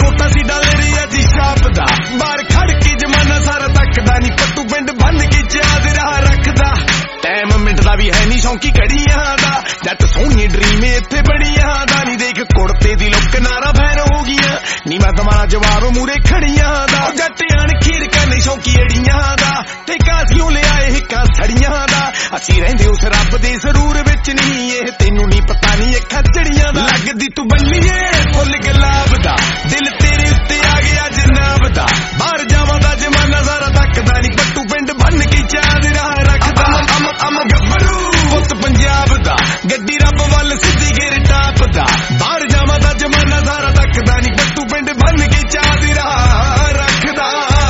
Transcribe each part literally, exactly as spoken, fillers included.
quota ਸੀ ਡਾਲੇ ਰਿਆ ਜੀ ਛਾਪ ਦਾ ਬਾਹਰ ਖੜ ਕੇ ਜਮਾਨਾ ਸਾਰਾ ਤੱਕਦਾ ਨੀ ਪੱਟੂ ਪਿੰਡ ਬੰਨ ਕੇ ਚਾਦ ਰਾਹ ਰੱਖਦਾ ਟਾਈਮ ਮਿੰਟ ਦਾ ਵੀ ਹੈ ਨੀ ਸ਼ੌਂਕੀ ਘੜੀਆਂ ਦਾ ਜੱਟ ਸੋਹਣੀ ਡਰੀਮ ਇੱਥੇ ਬੜੀਆਂ ਦਾ ਨੀ ਦੇਖ ਕੁੜਤੇ ਦੀ ਲੁੱਕ ਨਾਰਾ ਫੈਨ ਹੋ ਗਈਆਂ ਨੀ ਮੈਂ ਤੁਹਾਡਾ ਜਵਾਬ ਮੂਰੇ ਖੜੀਆਂ ਦਾ ਜੱਟ ਅਣਖੀਰ ਕਰਨੀ ਸ਼ੌਂਕੀ ਅੜੀਆਂ ਦਾ ਤੇ ਕਾਸੀਓ ਲਿਆਏ ਹਿੱਕਾਂ ਸੜੀਆਂ ਦਾ ਅਸੀਂ ਰਹਿੰਦੇ ਉਸ ਰੱਬ ਦੇ ਸਰੂਰ ਵਿੱਚ ਨਹੀਂ ਇਹ ਤੈਨੂੰ ਨੀ ਪਤਾ ਨੀ ਇਹ ਖੱਜੜੀਆਂ ਦਾ ਲੱਗਦੀ ਤੂੰ ਬੱਲੀਏ ਫੁੱਲ ਗੁਲਾਬ ਦਾ ਦਿਲ ਤੇਰੇ ਉੱਤੇ ਆ ਗਿਆ ਜਨਾਬ ਦਾ ਬਾਹਰ ਜਾਵਾਂ ਦਾ ਜਮਾਨਾ ਸਾਰਾ ਤੱਕਦਾ ਨੀ ਪੱਟੂ ਪਿੰਡ ਬੰਨ ਕੇ ਚਾਦ ਰਾਹ ਰੱਖਦਾ ਅਮ ਅਮ ਗੱਭਰੂ ਪੁੱਤ ਪੰਜਾਬ ਦਾ ਗੱਡੀ ਰੱਬ ਵੱਲ ਸਿੱਧੀ ਗੇਰ ਟਾਪ ਦਾ ਬਾਹਰ ਜਾਵਾਂ ਦਾ ਜਮਾਨਾ ਸਾਰਾ ਤੱਕਦਾ ਨੀ ਪੱਟੂ ਪਿੰਡ ਬੰਨ ਕੇ ਚਾਦ ਰਾਹ ਰੱਖਦਾ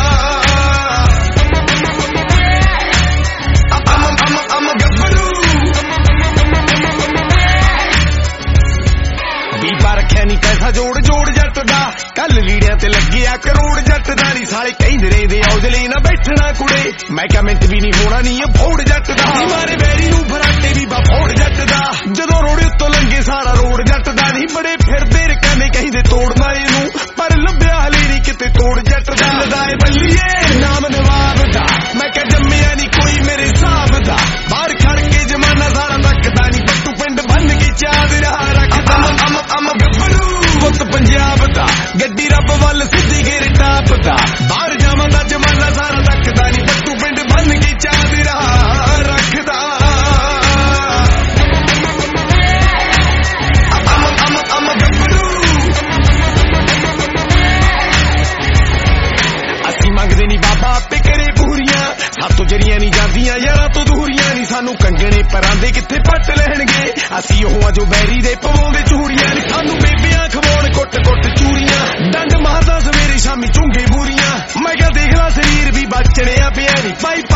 ਅਮ ਅਮ ਅਮ ਗੱਭਰੂ ਬੀਬਾ ਰੱਖਿਆ ਨੀ ਪੈਸਾ ਜੋੜ ਜੋੜ ਜੱਟ ਦਾ ਕੱਲ ਲੀੜਿਆਂ ਤੇ ਲੱਗਿਆ ਕਰੋੜ ਜੱਟ ਦਾ ਨੀ ਸਾਲੇ ਕਹਿੰਦੇ ਰਹਿੰਦੇ ਆਉਦੇ ਲਈ ਨਾ ਬੈਠਣਾ ਕੁੜੇ ਮੈਂ ਕਿਹਾ ਮਿੰਟ ਵੀ ਨਹੀਂ ਹੋਣਾ ਨੀ ਇਹ ਫੋੜ ਜੱਟ ਦਾ ਮਾਰੇ ਬੈਰੀ ਨੂੰ ਫਰਾਟੇ ਵੀ ਬਾ ਫੋੜ ਜੱਟ ਦਾ ਜਦੋਂ ਰੋੜੇ ਉੱਤੋਂ ਲੰਗੇ ਸਾਰਾ ਰੋੜ ਜੱਟ ਦਾ ਨਹੀਂ ਬੜੇ ਫਿਰਦੇ ਰਕਾਨੇ ਕਹਿੰਦੇ ਤੋੜਨਾ ਇਹਨੂੰ ਪਰ ਲੱਭਿਆ ਹਲੇ ਨੀ ਕਿਤੇ ਤੋੜ ਜੱਟ ਦਾ ਲਦਾਏ ਬੱਲੀਏ ਨਾਮ ਨਵਾਬ ਦਾ ਮੈਂ ਕਿਹਾ ਜੰਮਿਆ ਨੀ ਕੋਈ ਮੇਰੇ ਹਿਸਾਬ ਦਾ ਬਾਹਰ ਖੜ ਕੇ ਜਮਾਨਾ ਸਾਰਾ ਤੱਕਦਾ ਨੀ ਪੱਟੂ ਪਿੰਡ ਬੰਨ ਕੇ ਚਾਦ ਰਾਹ ਰੱਖਦਾ ਅਮ ਅਮ ਗੱਭਰੂ ਪੁੱਤ ਪੰਜਾਬ ਦਾ ਗੱਡੀ ਰੱਬ ਵੱਲ ਸਿੱਧੀ ਗੇਰ ਟਾਪ ਦਾ ਬਾਹਰ ਜਾਵਾਂ ਦਾ ਜਮਾਨਾ ਸਾਰਾ ਤੱਕਦਾ ਨੀ ਪੱਟੂ ਪਿੰਡ ਬੰਨ ਕੇ ਚਾਦ ਰਾਹ ਰੱਖਦਾ ਅਮ ਅਮ ਅਮ ਗੱਭਰੂ ਅਸੀਂ ਮੰਗਦੇ ਨੀ ਬਾਬਾ ਆਪੇ ਕਰੇ ਪੂਰੀਆਂ ਸਾਤੋਂ ਜਰੀਆਂ ਨੀ ਜਾਂਦੀਆਂ ਯਾਰਾਂ ਤੋਂ ਦੂਰੀਆਂ ਨੀ ਸਾਨੂੰ ਕੰਗਣੇ ਪਰਾਂ ਦੇ ਕਿੱਥੇ ਪੱਟ ਲੈਣਗੇ ਅਸੀਂ ਉਹ ਆ ਜੋ ਬੈਰੀ ਦੇ ਪਵਾਉਂਦੇ ਚੂੜੀਆਂ ਨੀ ਸਾਨੂੰ ਬੇਬੀਆਂ ਖਵਾਉਣ ਕੁੱਟ ਕੁੱਟ ਚੂੜੀਆਂ ਡੰਡ ਮਾਰਦਾ ਸਵੇਰੇ ਸ਼ਾਮੀ ਚੁੰਗੇ ਬੂਰੀਆਂ ਮੈਂ ਕਿਹਾ ਦੇਖ ਲਾ ਸਰੀਰ ਵੀ ਬਚਣਿਆ ਪਿਆ ਨੀ ਪਾਈ